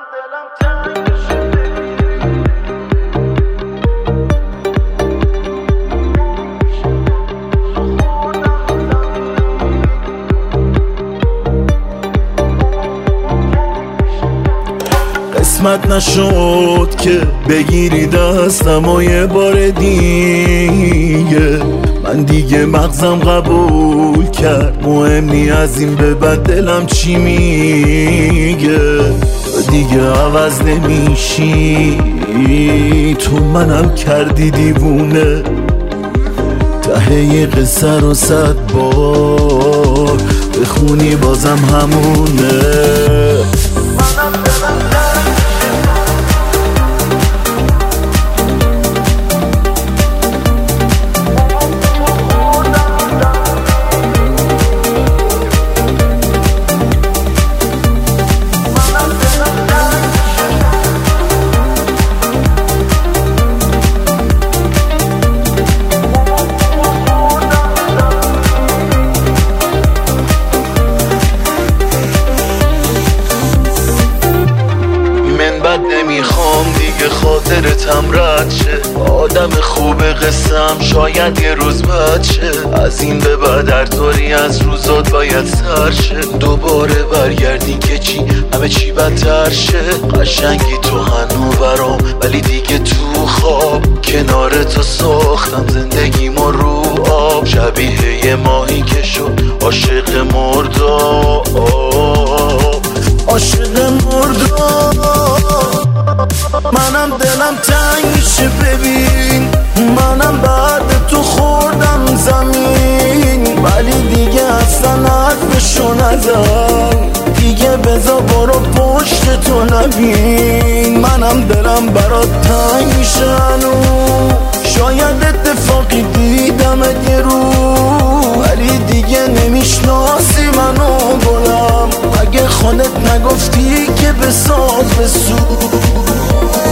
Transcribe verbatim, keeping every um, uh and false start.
قسمت نشد که بگیری دستم و یه بار دیگه من دیگه مغزم قبول کرد مهم نی از این به بعد دلم چی میگه دیگه عوض نمیشی تو منم کردی دیوونه ته قصه رو صد بار بخونی بازم همونه نمیخوام دیگه خاطرتم رد شه آدم خوب قسم شاید یه روز بد شه از این به بعد هر طوری از روزات باید سر شه دوباره برگردی که چی همه چی بدتر شه قشنگی تو هنو برام ولی دیگه تو خواب کنار تو ساختم زندگی ما رو آب شبیه یه ماهی که شد عاشق مرداب عاشق مرداب منم دلم تنگ میشه ببین منم بعد تو خوردم زمین ولی دیگه اصلا حرفشو نزن دیگه بذار برو پشت تو نبین منم دلم برات تنگ میشه هنو شاید اتفاقی دیدم یه رو ولی دیگه نمیشناسی منو گلم اگه خودت نگفتی که بساز بسو